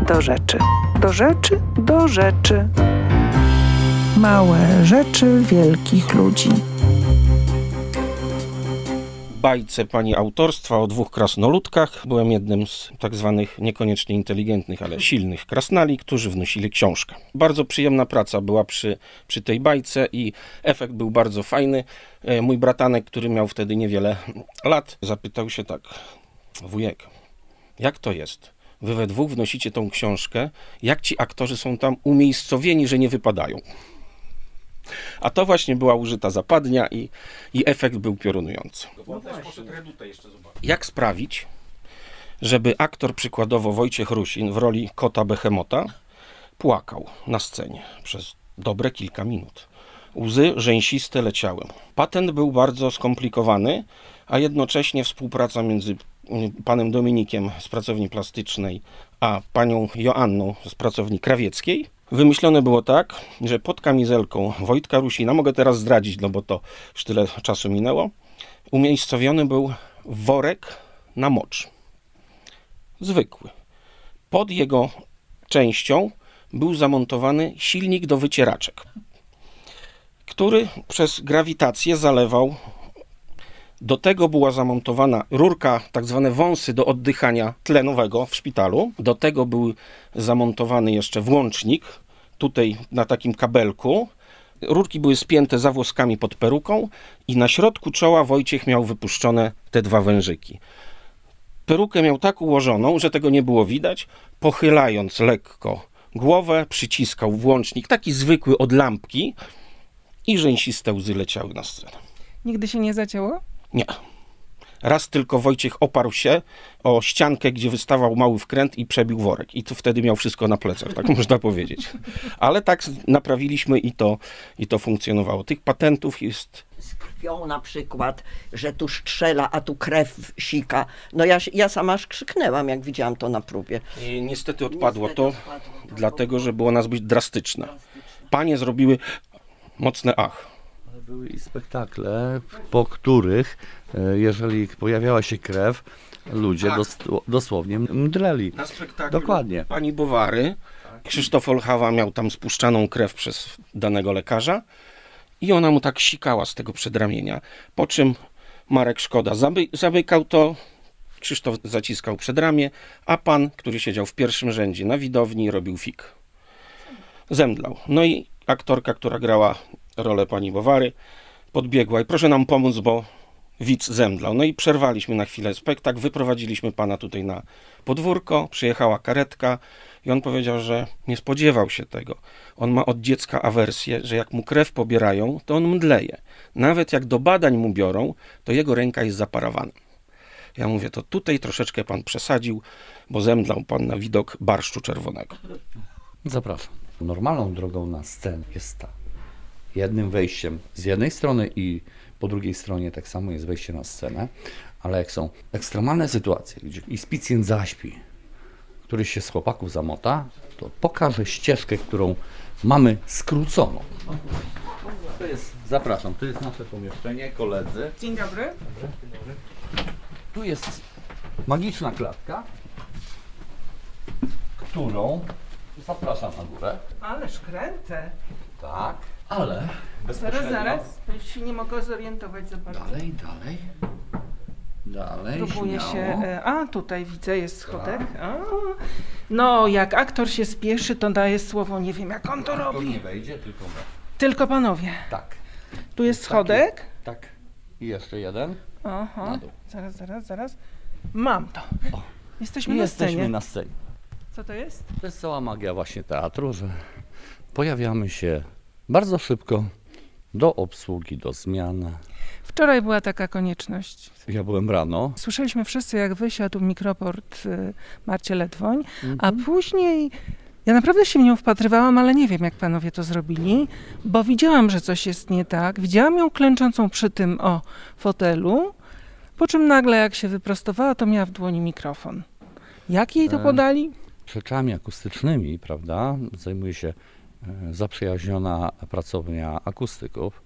do rzeczy. Do rzeczy, do rzeczy. Małe rzeczy wielkich ludzi. Bajce pani autorstwa o 2 krasnoludkach. Byłem jednym z tak zwanych niekoniecznie inteligentnych, ale silnych krasnali, którzy wnosili książkę. Bardzo przyjemna praca była przy tej bajce i efekt był bardzo fajny. Mój bratanek, który miał wtedy niewiele lat, zapytał się tak: wujek, jak to jest? Wy we 2 wnosicie tą książkę, jak ci aktorzy są tam umiejscowieni, że nie wypadają? A to właśnie była użyta zapadnia i efekt był piorunujący. Jak sprawić, żeby aktor, przykładowo Wojciech Rusin w roli kota Behemota, płakał na scenie przez dobre kilka minut? Łzy rzęsiste leciały. Patent był bardzo skomplikowany, a jednocześnie współpraca między panem Dominikiem z pracowni plastycznej a panią Joanną z pracowni krawieckiej wymyślone było tak, że pod kamizelką Wojtka Rusina, mogę teraz zdradzić, no bo to już tyle czasu minęło, umiejscowiony był worek na mocz. Zwykły. Pod jego częścią był zamontowany silnik do wycieraczek, który przez grawitację zalewał. Do tego była zamontowana rurka, tak zwane wąsy do oddychania tlenowego w szpitalu. Do tego był zamontowany jeszcze włącznik, tutaj na takim kabelku. Rurki były spięte zawłoskami pod peruką i na środku czoła Wojciech miał wypuszczone te 2 wężyki. Perukę miał tak ułożoną, że tego nie było widać. Pochylając lekko głowę, przyciskał włącznik, taki zwykły od lampki, i rzęsiste łzy leciały na scenę. Nigdy się nie zacięło? Nie. Raz tylko Wojciech oparł się o ściankę, gdzie wystawał mały wkręt i przebił worek. I to wtedy miał wszystko na plecach, tak można powiedzieć. Ale tak naprawiliśmy i to funkcjonowało. Tych patentów jest... Z krwią na przykład, że tu strzela, a tu krew sika. No ja sama aż krzyknęłam, jak widziałam to na próbie. I niestety odpadło to, dlatego że było nas być drastyczne. Panie zrobiły mocne ach. Były i spektakle, po których, jeżeli pojawiała się krew, ludzie Tak. dosłownie mdleli. Na spektaklu Dokładnie. pani Bowary, Krzysztof Olchawa miał tam spuszczaną krew przez danego lekarza i ona mu tak sikała z tego przedramienia, po czym Marek Szkoda zamykał to, Krzysztof zaciskał przedramię, a pan, który siedział w pierwszym rzędzie na widowni, robił fik. Zemdlał. No i aktorka, która grała rolę pani Bowary, podbiegła i proszę nam pomóc, bo widz zemdlał. No i przerwaliśmy na chwilę spektakl, wyprowadziliśmy pana tutaj na podwórko, przyjechała karetka i on powiedział, że nie spodziewał się tego. On ma od dziecka awersję, że jak mu krew pobierają, to on mdleje. Nawet jak do badań mu biorą, to jego ręka jest zaparowana. Ja mówię, to tutaj troszeczkę pan przesadził, bo zemdlał pan na widok barszczu czerwonego. Zapraszam. Normalną drogą na scenę jest ta. Jednym wejściem z jednej strony i po drugiej stronie tak samo jest wejście na scenę, ale jak są ekstremalne sytuacje, gdzie ispicjent zaśpi, któryś się z chłopaków zamota, to pokażę ścieżkę, którą mamy skróconą. Zapraszam, to jest nasze pomieszczenie, koledzy. Dzień dobry. Tu jest magiczna klatka, którą zapraszam na górę. Ależ krętę. Tak, ale Zaraz, już się nie mogę zorientować za bardzo. Dalej, Próbuję śmiało. się... A, tutaj widzę, jest schodek. A, no, jak aktor się spieszy, to daje słowo, nie wiem jak on to To robi. nie wejdzie, tylko Tylko panowie. tak. Tu jest schodek. Tak. I jeszcze jeden. Aha, Na dół. zaraz. Mam to. Jesteśmy na scenie. Jesteśmy na scenie. Co to jest? To jest cała magia właśnie teatru, że pojawiamy się bardzo szybko do obsługi, do zmian. Wczoraj była taka konieczność. Ja byłem rano. Słyszeliśmy wszyscy, jak wysiadł mikroport Marcie Ledwoń, a później ja naprawdę się w nią wpatrywałam, ale nie wiem, jak panowie to zrobili, bo widziałam, że coś jest nie tak. Widziałam ją klęczącą przy tym fotelu, po czym nagle, jak się wyprostowała, to miała w dłoni mikrofon. Jak jej to podali? Rzeczami akustycznymi, prawda, zajmuje się zaprzyjaźniona pracownia akustyków,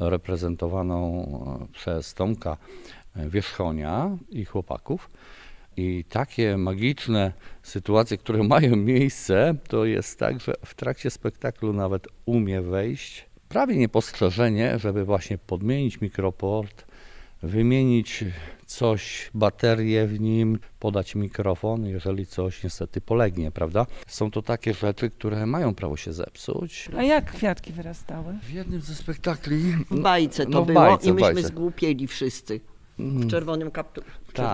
reprezentowaną przez Tomka Wierzchonia i chłopaków. I takie magiczne sytuacje, które mają miejsce, to jest tak, że w trakcie spektaklu nawet umie wejść prawie niepostrzeżenie, żeby właśnie podmienić mikroport, wymienić coś, baterię w nim, podać mikrofon, jeżeli coś niestety polegnie, prawda? Są to takie rzeczy, które mają prawo się zepsuć. A jak kwiatki wyrastały? W jednym ze spektakli... W bajce to no w było bajce, i w myśmy bajce. zgłupieli wszyscy. W czerwonym kapturze.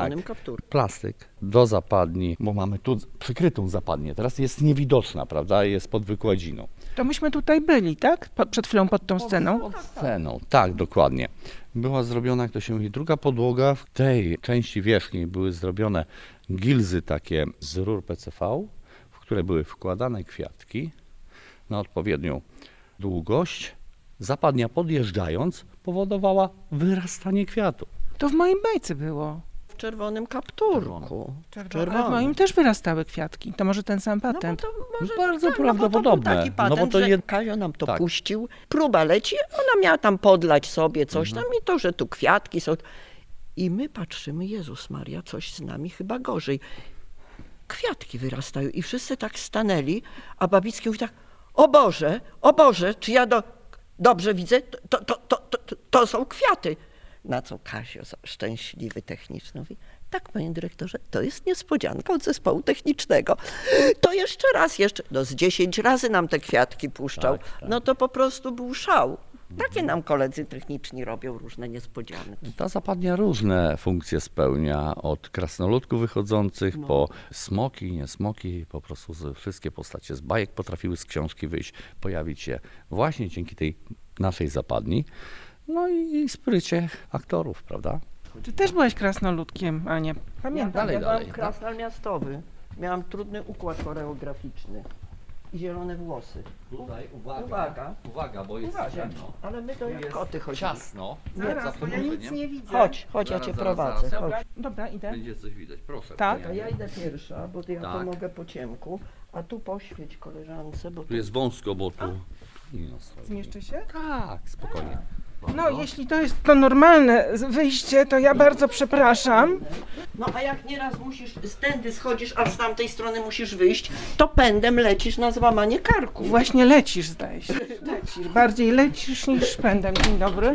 Plastyk do zapadni, bo mamy tu przykrytą zapadnię, teraz jest niewidoczna, prawda, jest pod wykładziną. To myśmy tutaj byli, tak? Przed chwilą pod tą sceną. Pod sceną, tak, dokładnie. Była zrobiona, jak to się mówi, druga podłoga. W tej części wierzchniej były zrobione gilzy takie z rur PCV, w które były wkładane kwiatki na odpowiednią długość. Zapadnia podjeżdżając powodowała wyrastanie kwiatu. To w mojej bajce było. W czerwonym kapturku. Ale w moim też wyrastały kwiatki. To może ten sam No bo patent. to może, Bardzo tak, prawdopodobne. No bo to był taki patent, No bo to że jed- Kazio nam to tak. puścił, próba leci, ona miała tam podlać sobie coś tam i to, że tu kwiatki są. I my patrzymy, Jezus Maria, coś z nami chyba gorzej. Kwiatki wyrastają i wszyscy tak stanęli, a Babicki mówi tak, o Boże, czy ja dobrze widzę? To są kwiaty. Na co Kazio, szczęśliwy techniczny, mówi, tak, panie dyrektorze, to jest niespodzianka od zespołu technicznego. To jeszcze raz, no z 10 razy nam te kwiatki puszczał. Tak. No to po prostu był szał. Takie nam koledzy techniczni robią różne niespodzianki. Ta zapadnia różne funkcje spełnia, od krasnoludków wychodzących po smoki, nie smoki, po prostu wszystkie postacie z bajek potrafiły z książki wyjść, pojawić się właśnie dzięki tej naszej zapadni. No i sprycie aktorów, prawda? Ty też byłaś krasnoludkiem, Ania. Pamiętam. Dalej. Byłam krasnal miastowy. Miałam trudny układ choreograficzny i zielone włosy. Tutaj Uwaga, bo jest ciemno. ale my to jak koty chodzimy. Ciasno. Zaraz, bo ja nic nie widzę. Chodź, ja cię prowadzę. zaraz. Chodź. Dobra, idę. Będzie coś widać, proszę. Tak. A ja idę pierwsza, bo ja Tak. pomogę po ciemku, a tu poświeć koleżance, bo Tu jest wąsko, bo tu... Zmieszczę się? Tak, spokojnie. No, jeśli to jest to normalne wyjście, to ja bardzo przepraszam. No a jak nieraz musisz, stędy schodzisz, a z tamtej strony musisz wyjść, to pędem lecisz na złamanie karku. Właśnie lecisz, zdaje się. Lecisz. Bardziej lecisz niż pędem. Dzień dobry.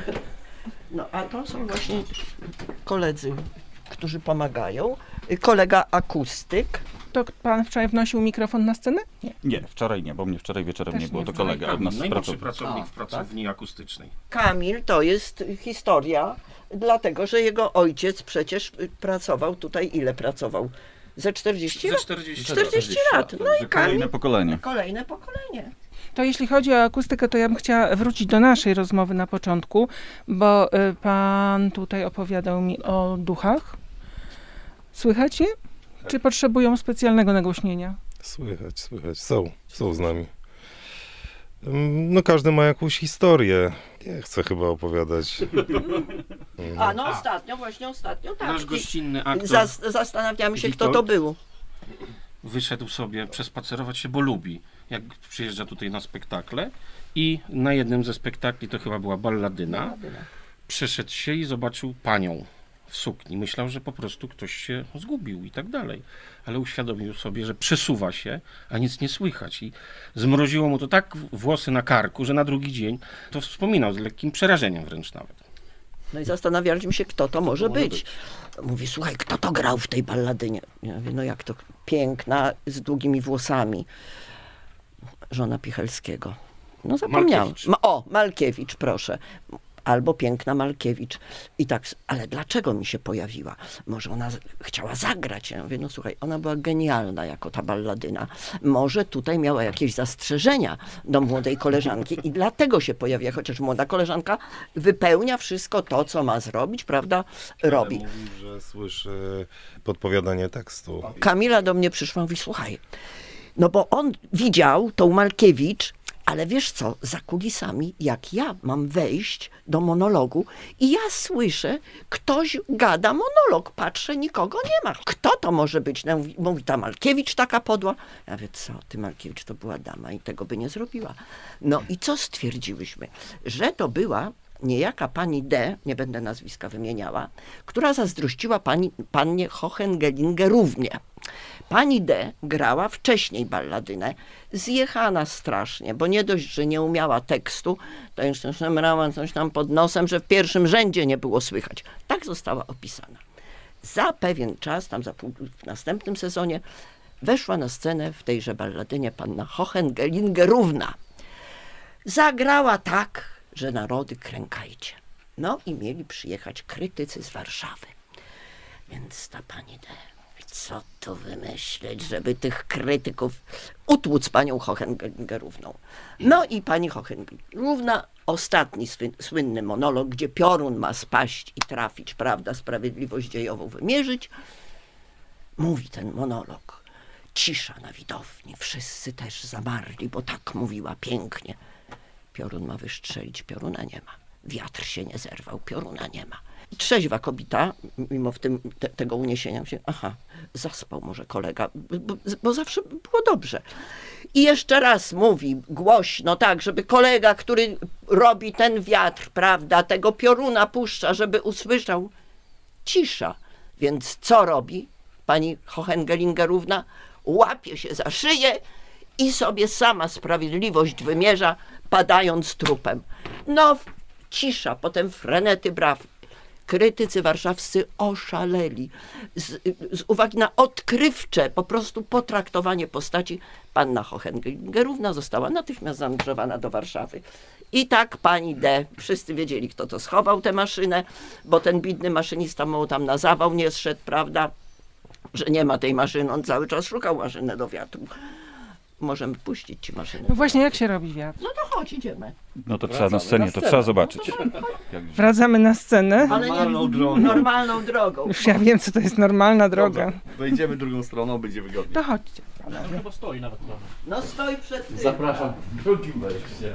No a to są właśnie koledzy, którzy pomagają. Kolega akustyk. To pan wczoraj wnosił mikrofon na scenę? Nie. Nie, wczoraj nie, bo mnie wczoraj wieczorem Też nie było, nie to wczoraj. kolega od nas z Najmłodszy pracowni. pracownik w pracowni akustycznej. Kamil to jest historia, dlatego że jego ojciec przecież pracował tutaj, ile pracował? Ze 40 Ze lat? 40 lat. No i Kamil, Kolejne pokolenie. kolejne pokolenie. To jeśli chodzi o akustykę, to ja bym chciała wrócić do naszej rozmowy na początku, bo pan tutaj opowiadał mi o duchach. Słychać je? Czy potrzebują specjalnego nagłośnienia? Słychać. Są z nami. No każdy ma jakąś historię. Nie chcę chyba opowiadać. A no ostatnio, tak. Nasz gościnny aktor Zastanawiamy się, kto Witold to był. wyszedł sobie przespacerować się, bo lubi, jak przyjeżdża tutaj na spektakle i na jednym ze spektakli, to chyba była balladyna, przeszedł się i zobaczył panią w sukni. Myślał, że po prostu ktoś się zgubił i tak dalej. Ale uświadomił sobie, że przesuwa się, a nic nie słychać. I zmroziło mu to tak włosy na karku, że na drugi dzień to wspominał z lekkim przerażeniem wręcz nawet. No i zastanawialiśmy się, kto to może być. Mówi, słuchaj, kto to grał w tej balladynie? Ja mówię, no jak to, piękna, z długimi włosami. Żona Pichelskiego. No zapomniałam. Malkiewicz. Malkiewicz, proszę. Albo piękna Malkiewicz. I tak, ale dlaczego mi się pojawiła? Może ona chciała zagrać? Ja mówię, no słuchaj, ona była genialna jako ta balladyna. Może tutaj miała jakieś zastrzeżenia do młodej koleżanki i dlatego się pojawiła, chociaż młoda koleżanka wypełnia wszystko to, co ma zrobić, prawda? Robi. Ale mówi, że słyszy podpowiadanie tekstu. Kamila do mnie przyszła i mówi, słuchaj, no bo on widział tą Malkiewicz, ale wiesz co, za kulisami, jak ja mam wejść do monologu i ja słyszę, ktoś gada monolog, patrzę, nikogo nie ma. Kto to może być? No, mówi ta Malkiewicz taka podła. Ja mówię, co ty, Malkiewicz to była dama i tego by nie zrobiła. No i co stwierdziłyśmy? Że to była niejaka pani D., nie będę nazwiska wymieniała, która zazdrościła pannie Hohengellinger-Równie. Pani D. grała wcześniej balladynę, zjechana strasznie, bo nie dość, że nie umiała tekstu, to jeszcze szemrała coś tam pod nosem, że w pierwszym rzędzie nie było słychać. Tak została opisana. Za pewien czas, w następnym sezonie, weszła na scenę w tejże balladynie panna Hohengellinger-Równa. Zagrała tak, że narody krękajcie. No i mieli przyjechać krytycy z Warszawy. Więc ta pani D. Co tu wymyśleć, żeby tych krytyków utłuc panią Hohengellinger-Równą. No i pani Hohengellinger-Równa, ostatni słynny monolog, gdzie piorun ma spaść i trafić, prawda, sprawiedliwość dziejową wymierzyć. Mówi ten monolog. Cisza na widowni, wszyscy też zamarli, bo tak mówiła pięknie. Piorun ma wystrzelić, pioruna nie ma. Wiatr się nie zerwał, pioruna nie ma. Trzeźwa kobieta, mimo tego uniesienia się, zaspał może kolega, bo zawsze było dobrze. I jeszcze raz mówi głośno, tak, żeby kolega, który robi ten wiatr, prawda, tego pioruna puszcza, żeby usłyszał. Cisza. Więc co robi pani Hohengellinger-Równa? Łapie się za szyję i sobie sama sprawiedliwość wymierza, padając trupem. No, cisza, potem frenety braw. Krytycy warszawscy oszaleli z uwagi na odkrywcze po prostu potraktowanie postaci. Panna Hohengellinger-Równa została natychmiast zanurzowana do Warszawy. I tak pani D., wszyscy wiedzieli, kto to schował tę maszynę, bo ten biedny maszynista mu tam na zawał nie zszedł, prawda, że nie ma tej maszyny, on cały czas szukał maszyny do wiatru. Możemy puścić ci maszynę. No właśnie, jak się robi wiatr? No to chodź, idziemy. No to trzeba na scenie, to trzeba zobaczyć. Wracamy na scenę. Ale normalną drogą. Już ja wiem, co to jest normalna droga. Dobra, wejdziemy drugą stroną, będzie wygodnie. To chodźcie. Chyba stoi nawet trochę. No stoi przed tym. Zapraszam drugim wejściem.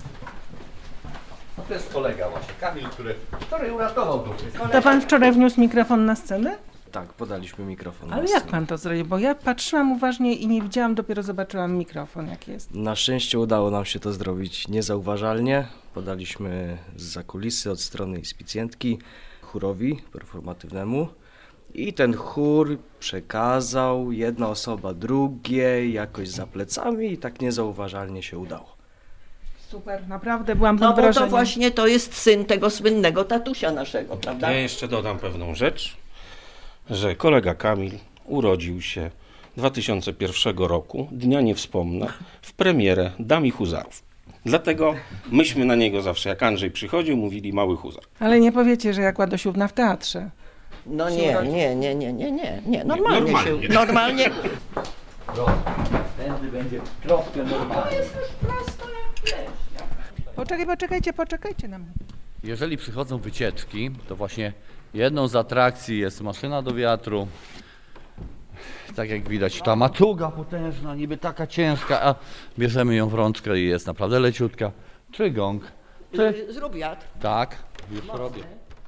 No to jest kolega właśnie, Kamil, który uratował to wszystko. To pan wczoraj wniósł mikrofon na scenę? Tak, podaliśmy mikrofon. Ale jak pan to zrobił? Bo ja patrzyłam uważnie i nie widziałam, dopiero zobaczyłam mikrofon, jak jest. Na szczęście udało nam się to zrobić niezauważalnie. Podaliśmy zza kulisy od strony inspicjentki chórowi performatywnemu i ten chór przekazał jedna osoba drugiej jakoś za plecami i tak niezauważalnie się udało. Super, naprawdę byłam No pod bo wrażeniem. to właśnie to jest syn tego słynnego tatusia naszego, prawda? Ja jeszcze dodam pewną rzecz, że kolega Kamil urodził się 2001 roku, dnia nie wspomnę, w premierę Dam i Huzarów. Dlatego myśmy na niego zawsze, jak Andrzej przychodził, mówili mały huzar. Ale nie powiecie, że jak Ładosiówna w teatrze. No nie, normalnie. Normalnie. Tędy będzie troszkę normalnie. Poczekajcie na mnie. Jeżeli przychodzą wycieczki, to właśnie jedną z atrakcji jest maszyna do wiatru. Tak jak widać, ta maczuga potężna, niby taka ciężka, a bierzemy ją w rączkę i jest naprawdę leciutka. Czy gong? Zrób wiatr. Tak, już robię.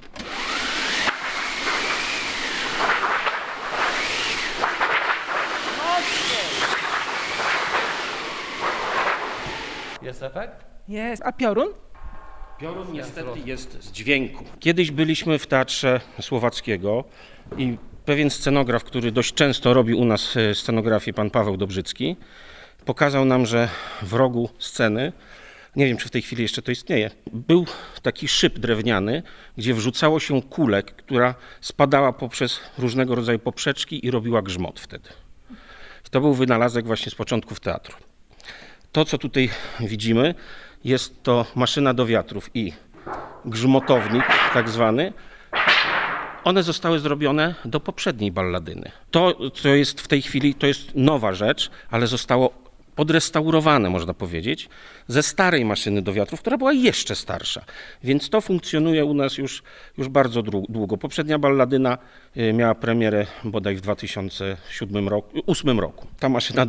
Jest efekt? Jest. A piorun? Piorun niestety jest z dźwięku. Kiedyś byliśmy w Teatrze Słowackiego i pewien scenograf, który dość często robi u nas scenografię, pan Paweł Dobrzycki, pokazał nam, że w rogu sceny, nie wiem, czy w tej chwili jeszcze to istnieje, był taki szyb drewniany, gdzie wrzucało się kulę, która spadała poprzez różnego rodzaju poprzeczki i robiła grzmot wtedy. I to był wynalazek właśnie z początków teatru. To, co tutaj widzimy, jest to maszyna do wiatrów i grzmotownik tak zwany. One zostały zrobione do poprzedniej balladyny. To, co jest w tej chwili, to jest nowa rzecz, ale zostało odrestaurowane, można powiedzieć, ze starej maszyny do wiatrów, która była jeszcze starsza. Więc to funkcjonuje u nas już bardzo długo. Poprzednia balladyna miała premierę bodaj w 2008 roku. Ta maszyna